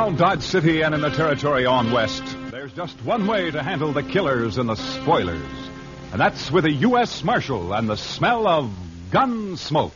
Around Dodge City and in the territory on west, there's just one way to handle the killers and the spoilers. And that's with a U.S. Marshal and the smell of gun smoke.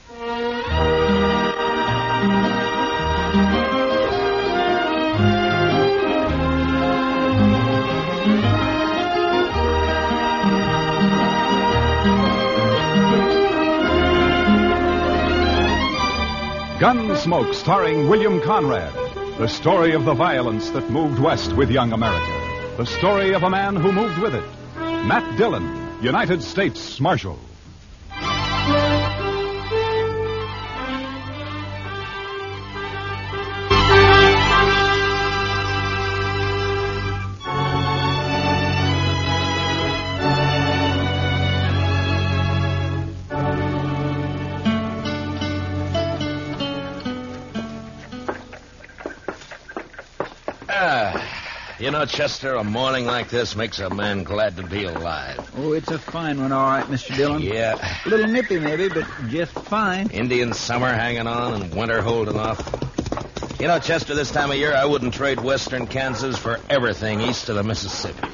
Gunsmoke, starring William Conrad. The story of the violence that moved west with young America. The story of a man who moved with it. Matt Dillon, United States Marshal. You know, Chester, a morning like this makes a man glad to be alive. Oh, it's a fine one, all right, Mr. Dillon. Yeah. A little nippy, maybe, but just fine. Indian summer hanging on and winter holding off. You know, Chester, this time of year, I wouldn't trade western Kansas for everything east of the Mississippi.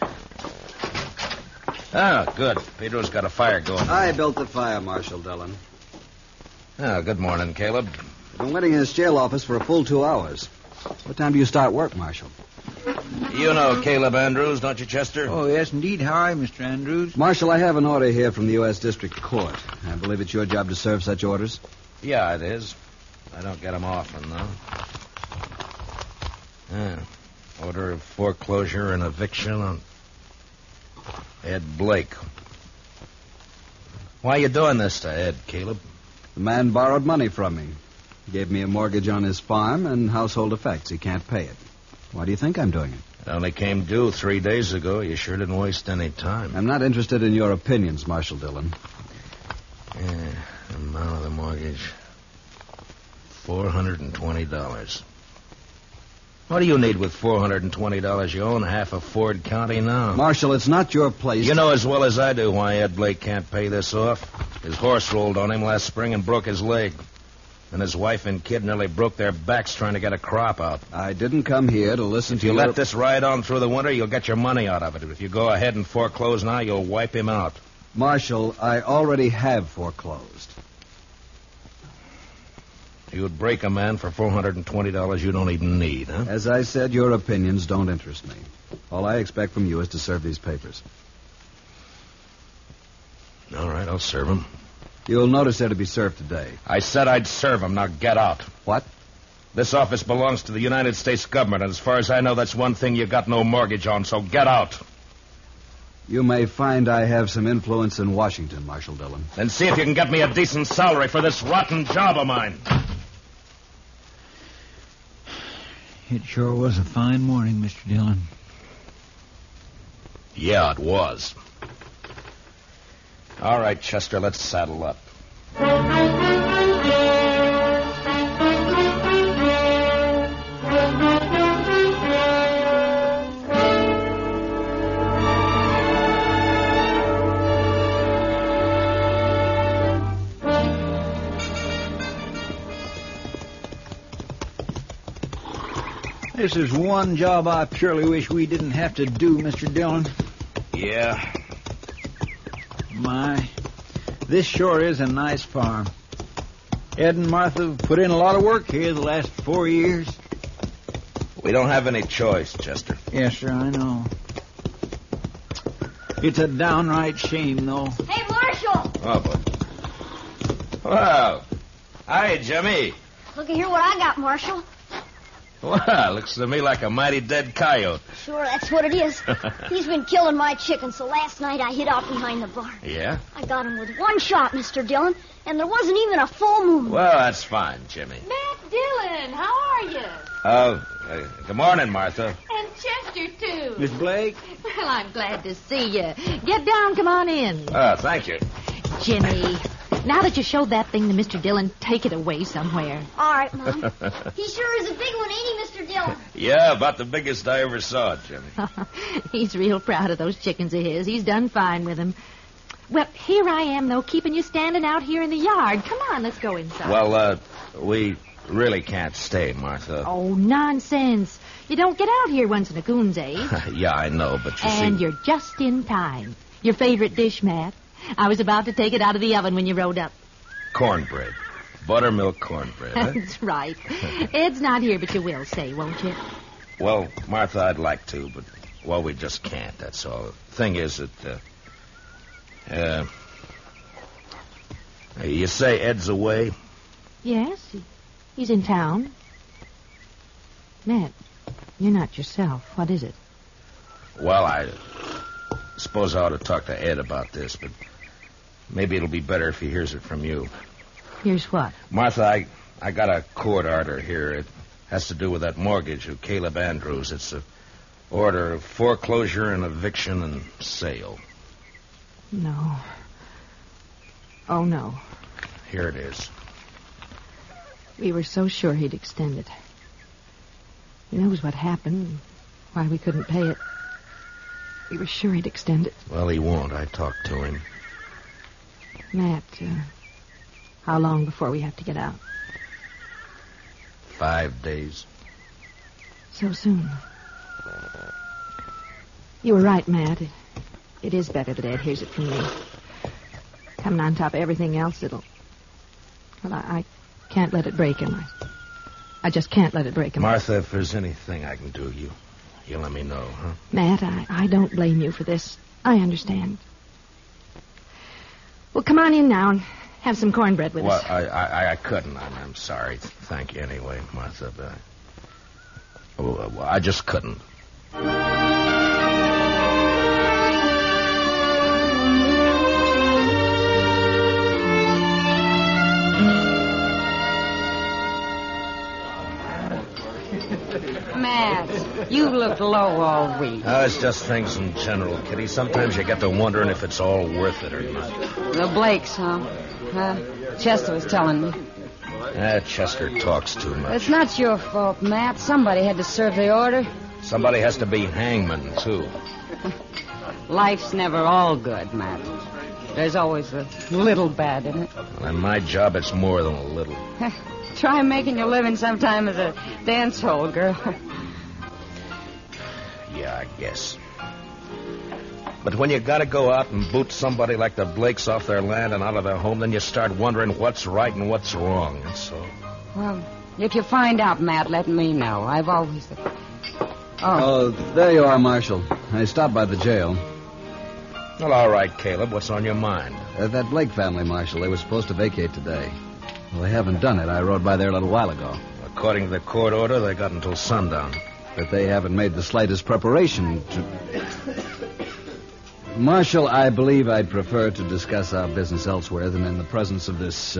Oh, good. Pedro's got a fire going. I built the fire, Marshal Dillon. Oh, good morning, Caleb. I've been waiting in his jail office for a full 2 hours. What time do you start work, Marshal? You know Caleb Andrews, don't you, Chester? Oh, yes, indeed. How are you, Mr. Andrews? Marshal, I have an order here from the U.S. District Court. I believe it's your job to serve such orders. Yeah, it is. I don't get them often, though. Yeah. Order of foreclosure and eviction on Ed Blake. Why are you doing this to Ed, Caleb? The man borrowed money from me. He gave me a mortgage on his farm and household effects. He can't pay it. Why do you think I'm doing it? It only came due 3 days ago. You sure didn't waste any time. I'm not interested in your opinions, Marshal Dillon. Yeah, amount of the mortgage. $420. What do you need with $420? You own half of Ford County now. Marshal, it's not your place. You know as well as I do why Ed Blake can't pay this off. His horse rolled on him last spring and broke his leg. And his wife and kid nearly broke their backs trying to get a crop out. I didn't come here to listen If to you your... let this ride on through the winter, you'll get your money out of it. If you go ahead and foreclose now, you'll wipe him out. Marshal, I already have foreclosed. You would break a man for $420 you don't even need, huh? As I said, your opinions don't interest me. All I expect from you is to serve these papers. All right, I'll serve him. You'll notice they're to be served today. I said I'd serve him. Now get out. What? This office belongs to the United States government, and as far as I know, that's one thing you got no mortgage on, so get out. You may find I have some influence in Washington, Marshal Dillon. Then see if you can get me a decent salary for this rotten job of mine. It sure was a fine morning, Mr. Dillon. Yeah, it was. All right, Chester, let's saddle up. This is one job I purely wish we didn't have to do, Mr. Dillon. Yeah. My, this sure is a nice farm. Ed and Martha have put in a lot of work here the last 4 years. We don't have any choice, Chester. Yes, sir, I know. It's a downright shame, though. Hey, Marshal! Oh, boy. Wow. Hi, Jimmy. Look at here what I got, Marshal. Wow, looks to me like a mighty dead coyote. Sure, that's what it is. He's been killing my chickens, so last night I hid out behind the barn. Yeah? I got him with one shot, Mr. Dillon, and there wasn't even a full moon. Well, that's fine, Jimmy. Matt Dillon, how are you? Good morning, Martha. And Chester, too. Miss Blake? Well, I'm glad to see you. Get down, come on in. Thank you. Jimmy, now that you showed that thing to Mr. Dillon, take it away somewhere. All right, Mom. He sure is a big one, ain't he, Mr. Dillon? Yeah, about the biggest I ever saw, Jimmy. He's real proud of those chickens of his. He's done fine with them. Well, here I am, though, keeping you standing out here in the yard. Come on, let's go inside. Well, we really can't stay, Martha. Oh, nonsense. You don't get out here once in a coon's age. Yeah, I know, but you see... And you're just in time. Your favorite dish, Matt. I was about to take it out of the oven when you rode up. Cornbread. Buttermilk cornbread, huh? That's right. Ed's not here, but you will say, won't you? Well, Martha, I'd like to, but, well, we just can't, that's all. The thing is that, you say Ed's away? Yes, he's in town. Matt, you're not yourself. What is it? Well, I suppose I ought to talk to Ed about this, but maybe it'll be better if he hears it from you. Here's what? Martha, I got a court order here. It has to do with that mortgage of Caleb Andrews. It's an order of foreclosure and eviction and sale. No. Oh, no. Here it is. We were so sure he'd extend it. He knows what happened, why we couldn't pay it. We were sure he'd extend it. Well, he won't. I talked to him. Matt, how long before we have to get out? 5 days. So soon. You were right, Matt. It is better that Ed hears it from me. Coming on top of everything else, it'll... Well, I can't let it break him. I just can't let it break him. Martha, if there's anything I can do, you let me know, huh? Matt, I don't blame you for this. I understand. Well, come on in now and have some cornbread with us. Well, I couldn't. I'm sorry. Thank you anyway, Martha. But I just couldn't. Matt, you looked low all week. It's just things in general, Kitty. Sometimes you get to wondering if it's all worth it or not. The Blakes, huh? Chester was telling me. Chester talks too much. It's not your fault, Matt. Somebody had to serve the order. Somebody has to be hangman, too. Life's never all good, Matt. There's always a little bad in it. Well, in my job, it's more than a little. Try making your living sometime as a dance hall girl. Yeah, I guess. But when you gotta go out and boot somebody like the Blakes off their land and out of their home, then you start wondering what's right and what's wrong, that's all. Well, if you find out, Matt, let me know. I've always... Oh, there you are, Marshal. I stopped by the jail. Well, all right, Caleb. What's on your mind? That Blake family, Marshal, they were supposed to vacate today. Well, they haven't done it. I rode by there a little while ago. According to the court order, they got until sundown. But they haven't made the slightest preparation to... Marshal, I believe I'd prefer to discuss our business elsewhere than in the presence of this...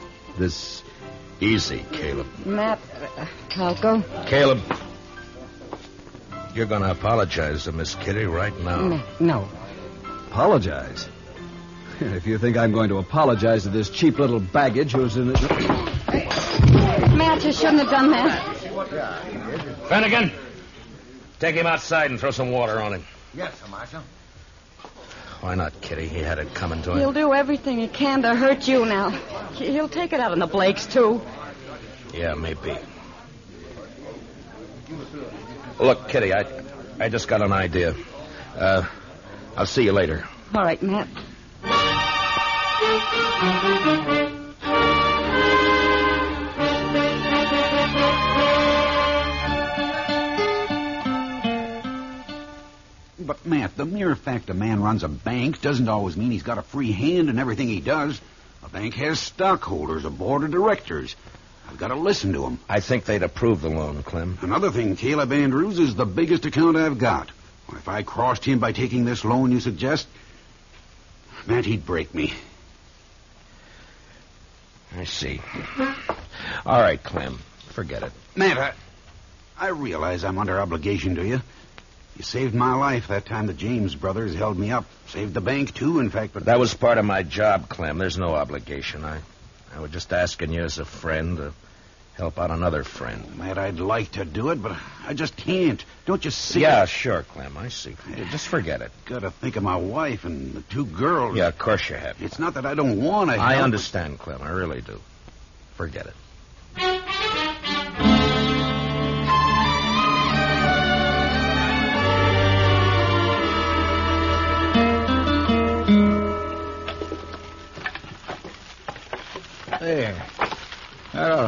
Easy, Caleb. Matt, I'll go. Caleb, you're going to apologize to Miss Kitty right now. No. Apologize? If you think I'm going to apologize to this cheap little baggage who's in it... Matt, you shouldn't have done that. Finnegan, take him outside and throw some water on him. Yes, sir, Marshal. Why not, Kitty? He had it coming to him. He'll do everything he can to hurt you now. He'll take it out on the Blakes, too. Yeah, maybe. Look, Kitty, I just got an idea. I'll see you later. All right, Matt. But, Matt, the mere fact a man runs a bank doesn't always mean he's got a free hand in everything he does. A bank has stockholders, a board of directors. I've got to listen to them. I think they'd approve the loan, Clem. Another thing, Caleb Andrews is the biggest account I've got. If I crossed him by taking this loan you suggest, Matt, he'd break me. I see. All right, Clem. Forget it. Matt, I realize I'm under obligation to you. You saved my life that time the James brothers held me up. Saved the bank, too, in fact, but... That was part of my job, Clem. There's no obligation. I was just asking you as a friend to help out another friend. Matt, I'd like to do it, but I just can't. Don't you see? Yeah, sure, Clem. I see. Just forget it. Gotta think of my wife and the two girls. Yeah, of course you have. It's not that I don't want to help. I understand, Clem. I really do. Forget it.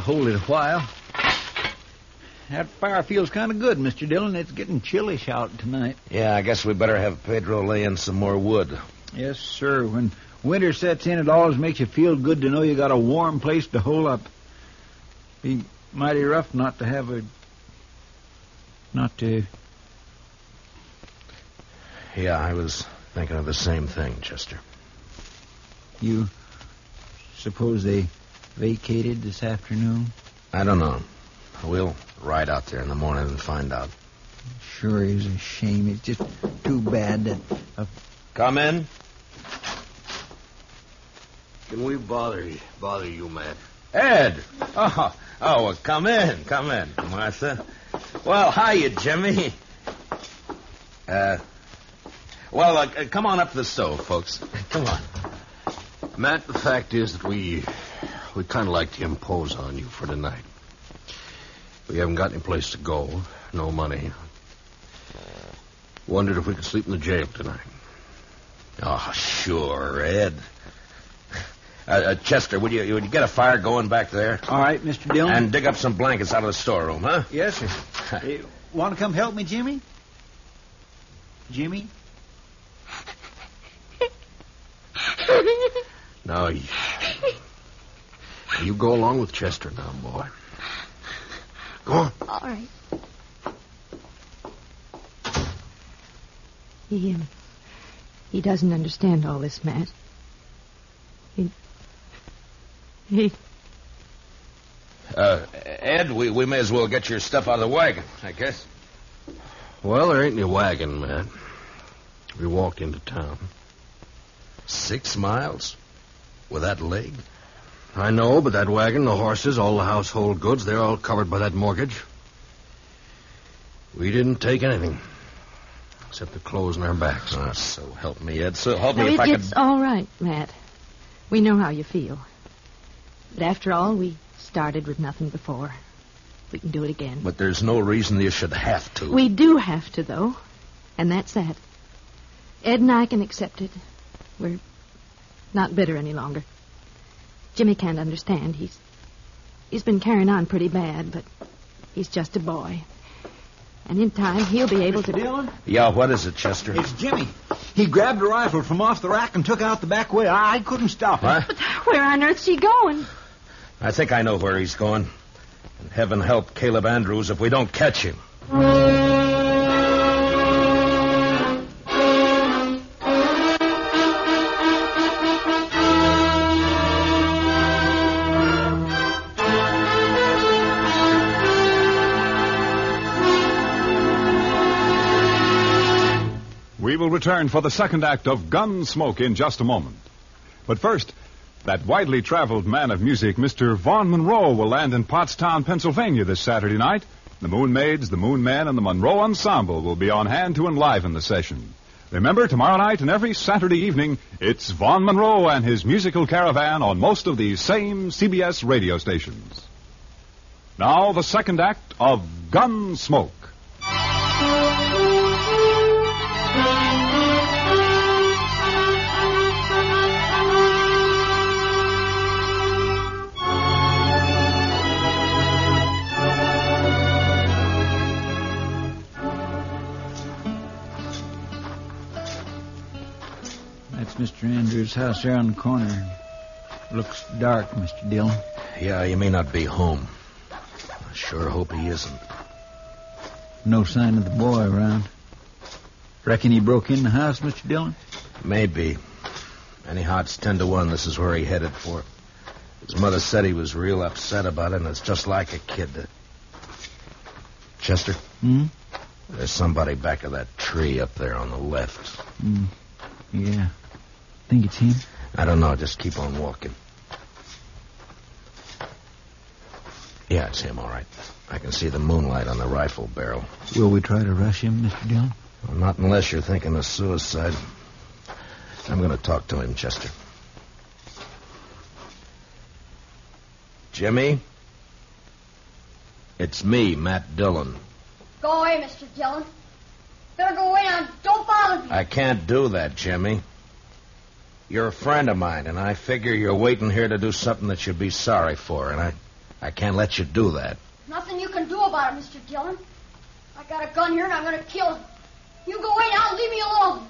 hold it a while. That fire feels kind of good, Mr. Dillon. It's getting chillish out tonight. Yeah, I guess we better have Pedro lay in some more wood. Yes, sir. When winter sets in, it always makes you feel good to know you got a warm place to hole up. Be mighty rough not to have a... Yeah, I was thinking of the same thing, Chester. You suppose they vacated this afternoon? I don't know. We'll ride out there in the morning and find out. Sure is a shame. It's just too bad that... Come in. Can we bother you, Matt? Ed! Oh, well, come in, Martha. Well, hiya, Jimmy. Come on up to the stove, folks. Come on. Matt, the fact is that we kind of like to impose on you for tonight. We haven't got any place to go, no money. Wondered if we could sleep in the jail tonight. Oh, sure, Ed. Chester, would you get a fire going back there? All right, Mr. Dillon. And dig up some blankets out of the storeroom, huh? Yes, sir. Want to come help me, Jimmy? Jimmy? Now, you go along with Chester now, boy. Go on. All right. He doesn't understand all this, Matt. Ed, we may as well get your stuff out of the wagon, I guess. Well, there ain't any wagon, Matt. We walked into town. 6 miles? With that leg? I know, but that wagon, the horses, all the household goods, they're all covered by that mortgage. We didn't take anything. Except the clothes on our backs. Oh, so help me, Ed. So help me if I could... It's all right, Matt. We know how you feel. But after all, we started with nothing before. We can do it again. But there's no reason you should have to. We do have to, though. And that's that. Ed and I can accept it. We're not bitter any longer. Jimmy can't understand. He's been carrying on pretty bad, but he's just a boy. And in time, he'll be able to... Dillon? Yeah, what is it, Chester? It's Jimmy. He grabbed a rifle from off the rack and took out the back way. I couldn't stop him. What? But where on earth's he going? I think I know where he's going. And heaven help Caleb Andrews if we don't catch him. We will return for the second act of Gunsmoke in just a moment. But first, that widely traveled man of music, Mr. Vaughn Monroe, will land in Pottstown, Pennsylvania this Saturday night. The Moon Maids, the Moon Men, and the Monroe Ensemble will be on hand to enliven the session. Remember, tomorrow night and every Saturday evening, it's Vaughn Monroe and his musical caravan on most of these same CBS radio stations. Now, the second act of Gunsmoke. That's Mr. Andrews' house there on the corner. Looks dark, Mr. Dillon. Yeah, you may not be home. I sure hope he isn't. No sign of the boy around. Reckon he broke in the house, Mr. Dillon? Maybe. Anyhow, it's 10 to 1. This is where he headed for. His mother said he was real upset about it, and it's just like a kid to... Chester? There's somebody back of that tree up there on the left. Yeah. Think it's him? I don't know. Just keep on walking. Yeah, it's him, all right. I can see the moonlight on the rifle barrel. Will we try to rush him, Mr. Dillon? Well, not unless you're thinking of suicide. I'm going to talk to him, Chester. Jimmy? It's me, Matt Dillon. Go away, Mr. Dillon. Better go away now. Don't bother me. I can't do that, Jimmy. You're a friend of mine, and I figure you're waiting here to do something that you'll be sorry for, and I can't let you do that. Nothing you can do about it, Mr. Dillon. I got a gun here and I'm going to kill him. You go away now and leave me alone.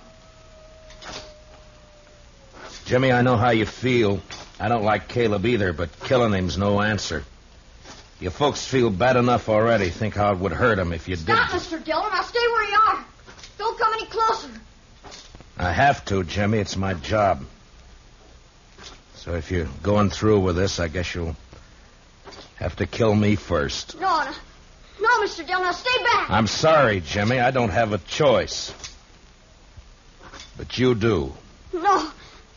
Jimmy, I know how you feel. I don't like Caleb either, but killing him's no answer. You folks feel bad enough already. Think how it would hurt him if you did. Stop, Mr. Dillon. I'll stay where you are. Don't come any closer. I have to, Jimmy. It's my job. So if you're going through with this, I guess you'll have to kill me first. No, Mr. Dillon. Now stay back. I'm sorry, Jimmy. I don't have a choice. But you do. No.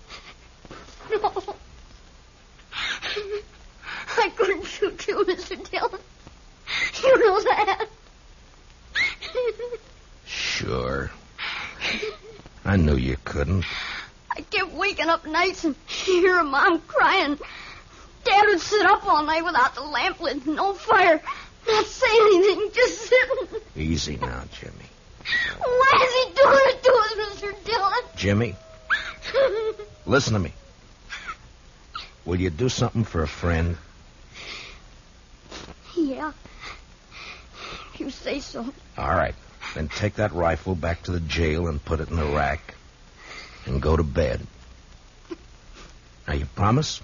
I couldn't shoot you, Mr. Dillon. You know that. Sure. I knew you couldn't. I kept waking up nights and hearing Mom crying. Dad would sit up all night without the lamp lit, no fire, not say anything, just sitting. Easy now, Jimmy. Why is he doing it to us, Mr. Dillon? Jimmy, listen to me. Will you do something for a friend? Yeah. If you say so. All right. Then take that rifle back to the jail and put it in the rack. And go to bed. Now, you promise?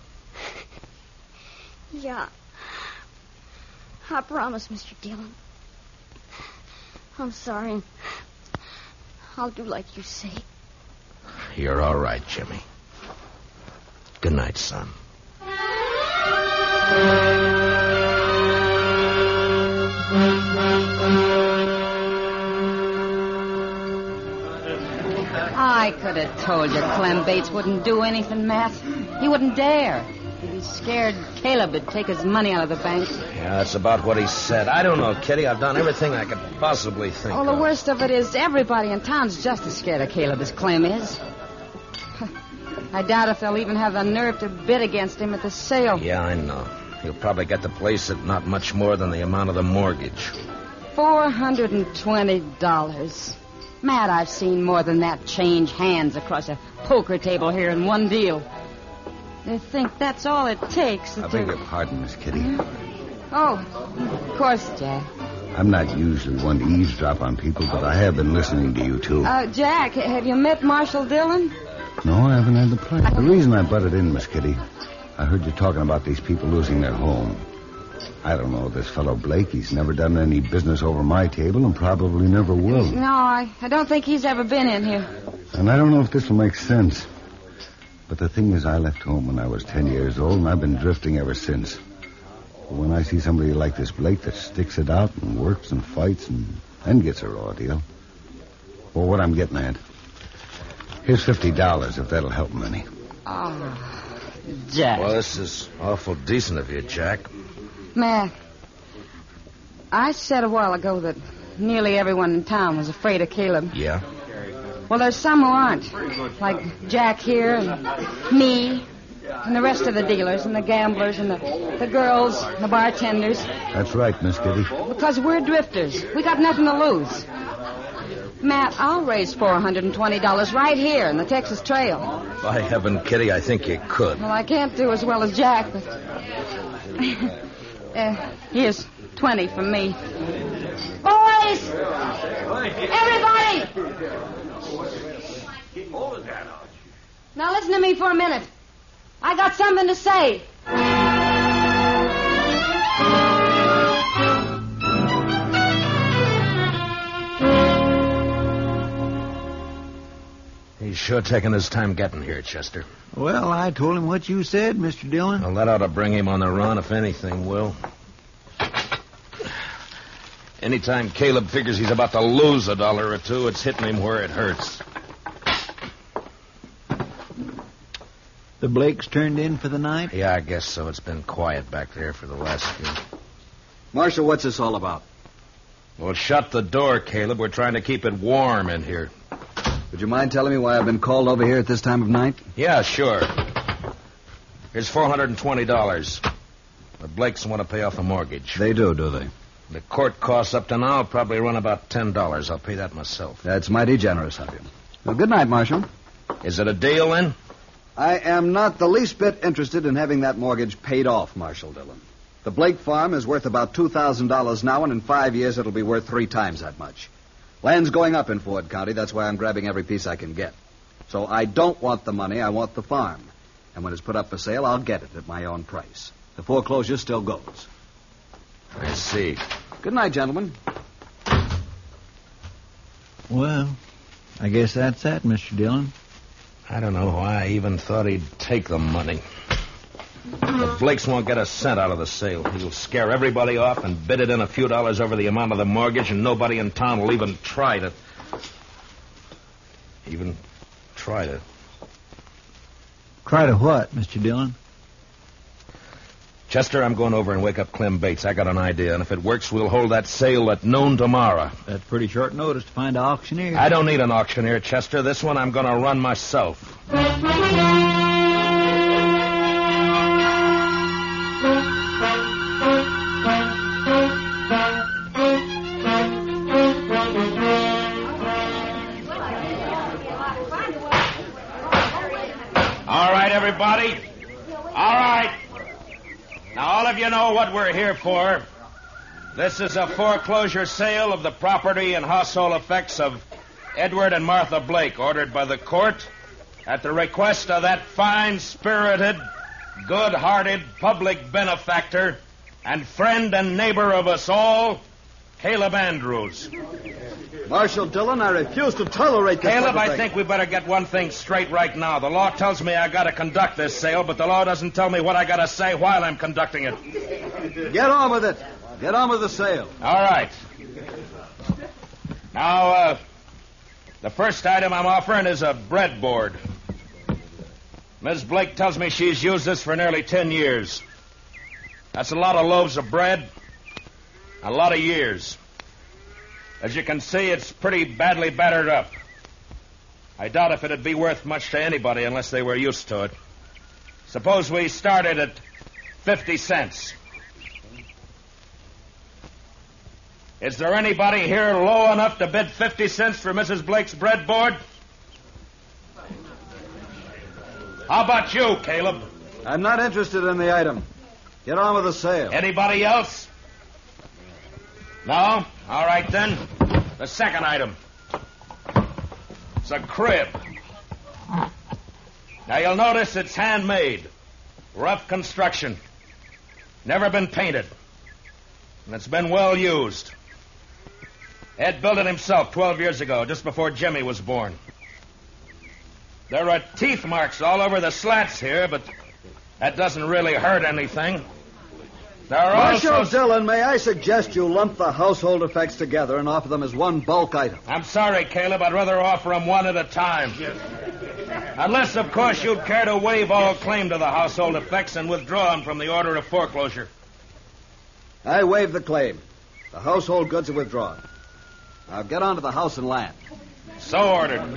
Yeah. I promise, Mr. Dillon. I'm sorry. I'll do like you say. You're all right, Jimmy. Good night, son. I could have told you Clem Bates wouldn't do anything, Matt. He wouldn't dare. He'd be scared Caleb would take his money out of the bank. Yeah, that's about what he said. I don't know, Kitty. I've done everything I could possibly think Oh, of. the worst of it is everybody in town's just as scared of Caleb as Clem is. I doubt if they'll even have the nerve to bid against him at the sale. Yeah, I know. He'll probably get the place at not much more than the amount of the mortgage. $420. Matt, I've seen more than that change hands across a poker table here in one deal. They think that's all it takes. I beg your pardon, Miss Kitty. Oh, of course, Jack. I'm not usually one to eavesdrop on people, but I have been listening to you, too. Jack, have you met Marshal Dillon? No, I haven't had the pleasure. The reason I butted in, Miss Kitty, I heard you talking about these people losing their home. I don't know this fellow Blake. He's never done any business over my table and probably never will. No, I don't think he's ever been in here. And I don't know if this will make sense. But the thing is, I left home when I was 10 years old, and I've been drifting ever since. But when I see somebody like this Blake that sticks it out and works and fights and gets a raw deal, well, what I'm getting at, here's $50 if that'll help him any. Oh, Jack. Well, this is awful decent of you, Jack. Matt, I said a while ago that nearly everyone in town was afraid of Caleb. Yeah? Well, there's some who aren't. Like Jack here and me and the rest of the dealers and the gamblers and the girls and the bartenders. That's right, Miss Kitty. Because we're drifters. We got nothing to lose. Matt, I'll raise $420 right here in the Texas Trail. By heaven, Kitty, I think you could. Well, I can't do as well as Jack, but... here's 20 from me. Boys! Everybody! Now listen to me for a minute. I got something to say. He's sure taking his time getting here, Chester. Well, I told him what you said, Mr. Dillon. Well, that ought to bring him on the run, if anything will. Anytime Caleb figures he's about to lose $1 or $2, it's hitting him where it hurts. The Blakes turned in for the night? Yeah, I guess so. It's been quiet back there for the last few. Marshal, what's this all about? Well, shut the door, Caleb. We're trying to keep it warm in here. Would you mind telling me why I've been called over here at this time of night? Yeah, sure. Here's $420. The Blakes want to pay off a mortgage. They do they? The court costs up to now will probably run about $10. I'll pay that myself. That's mighty generous of you. Well, good night, Marshal. Is it a deal, then? I am not the least bit interested in having that mortgage paid off, Marshal Dillon. The Blake farm is worth about $2,000 now, and in 5 years it'll be worth 3 times that much. Land's going up in Ford County. That's why I'm grabbing every piece I can get. So I don't want the money. I want the farm. And when it's put up for sale, I'll get it at my own price. The foreclosure still goes. I see. Good night, gentlemen. Well, I guess that's that, Mr. Dillon. I don't know why I even thought he'd take the money. The Blakes won't get a cent out of the sale. He'll scare everybody off and bid it in a few dollars over the amount of the mortgage, and nobody in town will even try to... Try to what, Mr. Dillon? Chester, I'm going over and wake up Clem Bates. I got an idea, and if it works, we'll hold that sale at noon tomorrow. That's pretty short notice to find an auctioneer. I don't need an auctioneer, Chester. This one I'm going to run myself. All right, everybody. All right. Now, all of you know what we're here for. This is a foreclosure sale of the property and household effects of Edward and Martha Blake, ordered by the court at the request of that fine-spirited, good-hearted public benefactor and friend and neighbor of us all, Caleb Andrews. Marshal Dillon, I refuse to tolerate this. Caleb, I think we better get one thing straight right now. The law tells me I got to conduct this sale, but the law doesn't tell me what I got to say while I'm conducting it. Get on with it. Get on with the sale. All right. Now, the first item I'm offering is a breadboard. Ms. Blake tells me she's used this for nearly 10 years. That's a lot of loaves of bread, a lot of years. As you can see, it's pretty badly battered up. I doubt if it'd be worth much to anybody unless they were used to it. Suppose we started at 50 cents. Is there anybody here low enough to bid 50 cents for Mrs. Blake's breadboard? How about you, Caleb? I'm not interested in the item. Get on with the sale. Anybody else? No? All right, then. The second item. It's a crib. Now, you'll notice it's handmade. Rough construction. Never been painted. And it's been well used. Ed built it himself 12 years ago, just before Jimmy was born. There are teeth marks all over the slats here, but that doesn't really hurt anything. There are Marshal Dillon, may I suggest you lump the household effects together and offer them as one bulk item? I'm sorry, Caleb. I'd rather offer them one at a time. Unless, of course, you'd care to waive all claim to the household effects and withdraw them from the order of foreclosure. I waive the claim. The household goods are withdrawn. Now get on to the house and land. So ordered.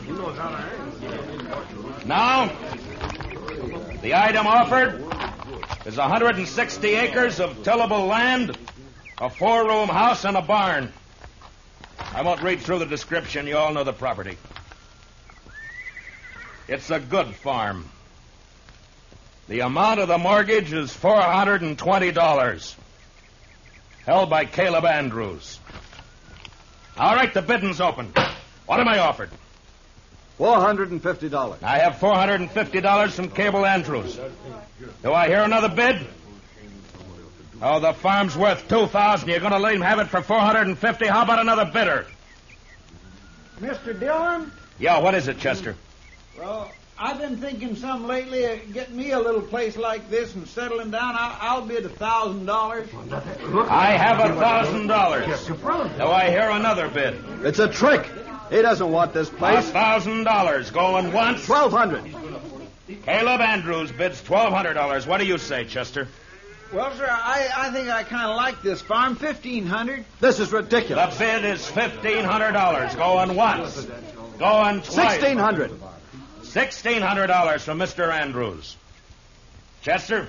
Now, the item offered is 160 acres of tillable land, a 4-room house, and a barn. I won't read through the description. You all know the property. It's a good farm. The amount of the mortgage is $420, held by Caleb Andrews. All right, the bidding's open. What am I offered? $450. I have $450 from Caleb Andrews. Do I hear another bid? Oh, the farm's worth $2,000. You're going to let him have it for $450? How about another bidder? Mr. Dillon? Yeah, what is it, Chester? Well, I've been thinking some lately of getting me a little place like this and settling down. I'll bid $1,000. I have $1,000. Do I hear another bid? It's a trick. He doesn't want this place. $1,000. Going once? $1,200. Caleb Andrews bids $1,200. What do you say, Chester? Well, sir, I think I kind of like this farm. $1,500. This is ridiculous. The bid is $1,500. Going once. Going twice. $1,600. $1,600 from Mr. Andrews. Chester?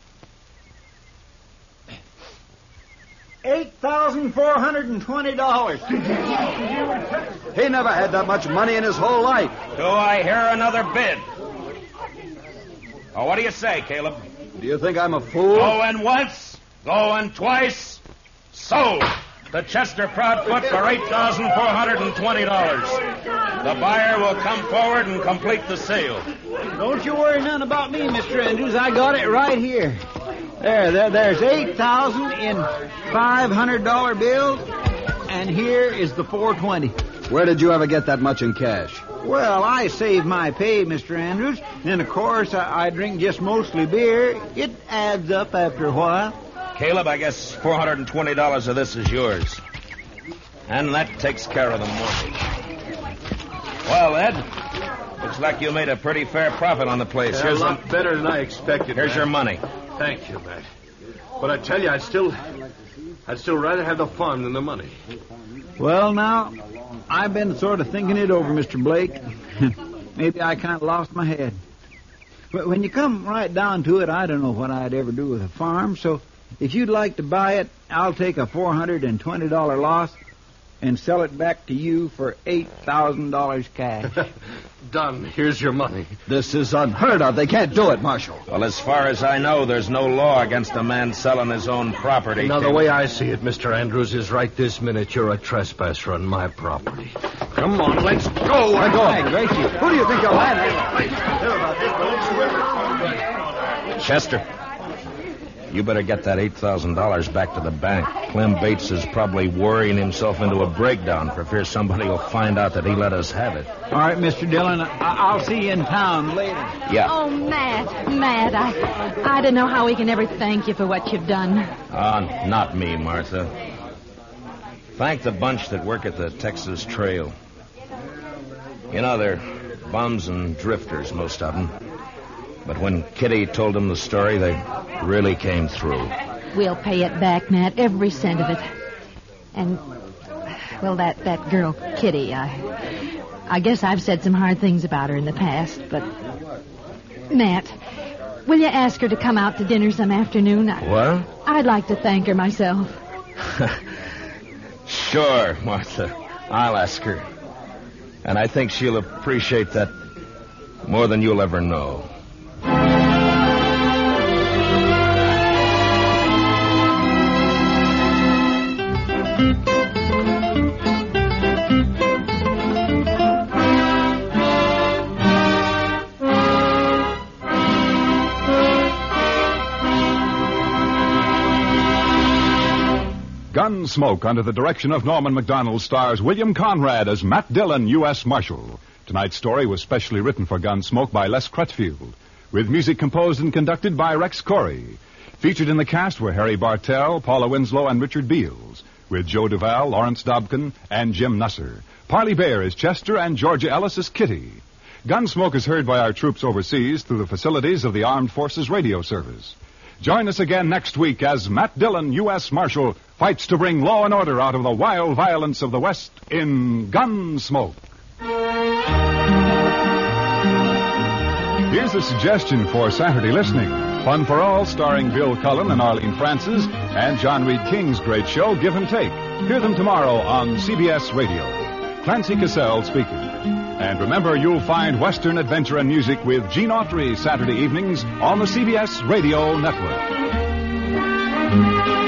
$8,420. He never had that much money in his whole life. Do I hear another bid? Oh, what do you say, Caleb? Do you think I'm a fool? Going once. Going twice. Sold. The Chester Proudfoot for $8,420. The buyer will come forward and complete the sale. Don't you worry none about me, Mr. Andrews. I got it right here. There's $8,000 in $500 bills, and here is the $420. Where did you ever get that much in cash? Well, I save my pay, Mr. Andrews. Then, of course, I drink just mostly beer. It adds up after a while. Caleb, I guess $420 of this is yours. And that takes care of the mortgage. Well, Ed, looks like you made a pretty fair profit on the place. Here's a lot better than I expected. Here's your money. Thank you, Matt. But I tell you, I'd still rather have the farm than the money. Well, now, I've been sort of thinking it over, Mr. Blake. Maybe I kind of lost my head. But when you come right down to it, I don't know what I'd ever do with a farm, so if you'd like to buy it, I'll take a $420 loss and sell it back to you for $8,000 cash. Done. Here's your money. This is unheard of. They can't do it, Marshal. Well, as far as I know, there's no law against a man selling his own property. Now, the way I see it, Mr. Andrews, is right this minute you're a trespasser on my property. Come on, let's go. Let go. Who do you think you're lying? Chester, you better get that $8,000 back to the bank. Clem Bates is probably worrying himself into a breakdown for fear somebody will find out that he let us have it. All right, Mr. Dillon, I'll see you in town later. Yeah. Oh, Matt, I don't know how we can ever thank you for what you've done. Not me, Martha. Thank the bunch that work at the Texas Trail. You know, they're bums and drifters, most of them. But when Kitty told them the story, they really came through. We'll pay it back, Matt, every cent of it. And, well, that girl, Kitty, I guess I've said some hard things about her in the past, but... Matt, will you ask her to come out to dinner some afternoon? What? I'd like to thank her myself. Sure, Martha. I'll ask her. And I think she'll appreciate that more than you'll ever know. Gunsmoke, under the direction of Norman Macdonald, stars William Conrad as Matt Dillon, U.S. Marshal. Tonight's story was specially written for Gunsmoke by Les Crutchfield, with music composed and conducted by Rex Corey. Featured in the cast were Harry Bartell, Paula Winslow, and Richard Beals, with Joe Duval, Lawrence Dobkin, and Jim Nusser. Parley Bear is Chester, and Georgia Ellis is Kitty. Gunsmoke is heard by our troops overseas through the facilities of the Armed Forces Radio Service. Join us again next week as Matt Dillon, U.S. Marshal, fights to bring law and order out of the wild violence of the West in Gunsmoke. Here's a suggestion for Saturday listening. Fun for All, starring Bill Cullen and Arlene Francis, and John Reed King's great show, Give and Take. Hear them tomorrow on CBS Radio. Clancy Cassell speaking. And remember, you'll find Western adventure and music with Gene Autry Saturday evenings on the CBS Radio Network.